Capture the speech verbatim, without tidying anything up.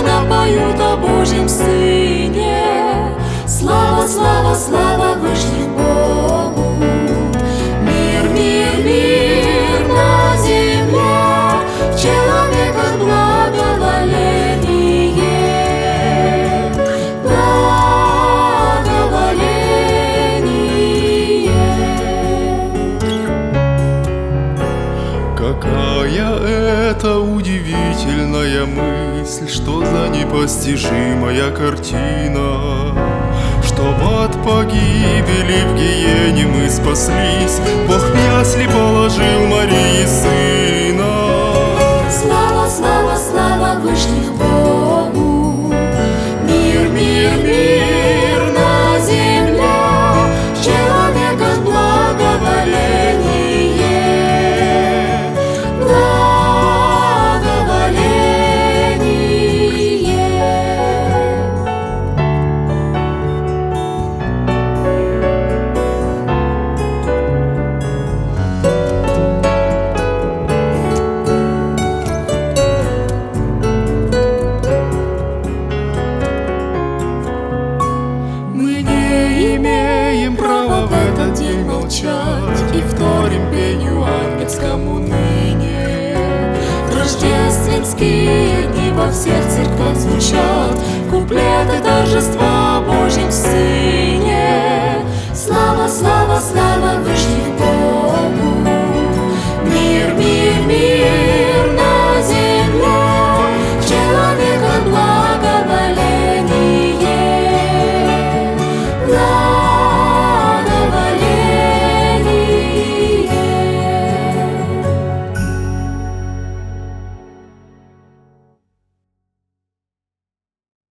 напоют о Божьем Сыне. Слава, слава, слава вышних Богу. Мир, мир, мир на земле, в человеках благоволение, благоволение. Какая это удивительная мысль, что за непостижимая картина, чтобы от погибели в гиене мы спаслись. Бог в ясли положил Марии Сына. Слава, слава, слава вышних Богу. Мир, мир, мир на земле, в человеках благоволение, благоволение. Мы не имеем права в этот день молчать и вторим пению ангельскому ныне. В рождественские дни во всех церквах звучат куплеты торжества о Божьем Сыне.